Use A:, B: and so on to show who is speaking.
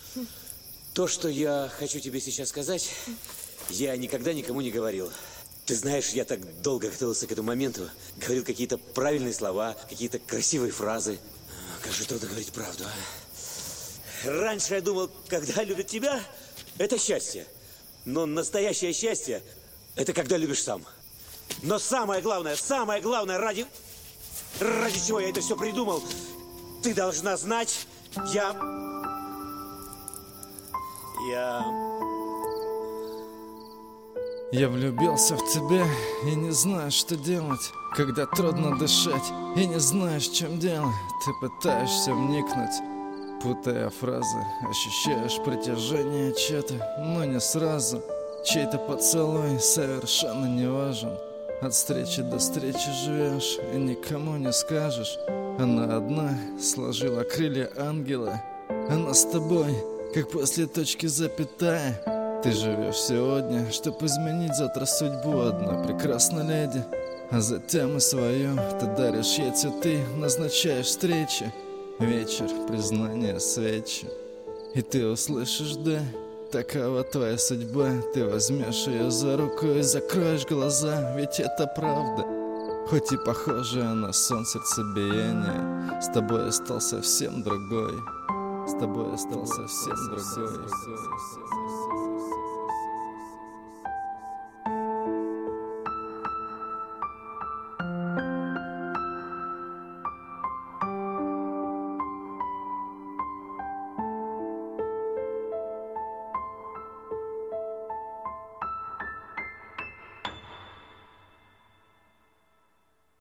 A: То, что я хочу тебе сейчас сказать, я никогда никому не говорил. Ты знаешь, я так долго готовился к этому моменту. Говорил какие-то правильные слова, какие-то красивые фразы. Как же трудно говорить правду, а? Раньше я думал, когда любят тебя, это счастье. Но настоящее счастье – это когда любишь сам. Но самое главное, ради чего я это все придумал, ты должна знать, я
B: влюбился в тебя и не знаю, что делать, когда трудно дышать и не знаешь, в чем дело. Ты пытаешься вникнуть, путая фразы, ощущаешь притяжение чьё-то, но не сразу. Чей-то поцелуй совершенно не важен. От встречи до встречи живешь и никому не скажешь. Она одна сложила крылья ангела. Она с тобой, как после точки запятая. Ты живешь сегодня, чтоб изменить завтра судьбу одной прекрасной леди. А затем и свою ты даришь ей цветы, назначаешь встречи. Вечер, признание, свечи. И ты услышишь «да». Такова твоя судьба. Ты возьмешь ее за руку и закроешь глаза, ведь это правда. Хоть и похожая на сон сердцебиение, с тобой я стал совсем другой. С тобой я стал совсем другой.